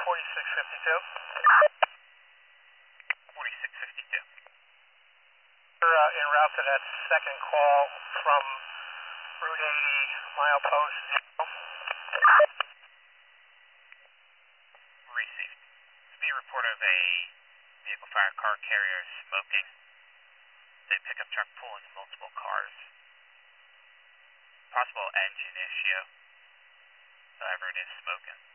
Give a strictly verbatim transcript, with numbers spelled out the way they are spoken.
forty-six fifty-two. forty-six fifty-two. We're uh, en route to that second call from Route eighty, milepost zero. Received. Speed report of a vehicle fire car carrier smoking. A pickup truck pulling multiple cars. Possible engine issue. However, it is smoking.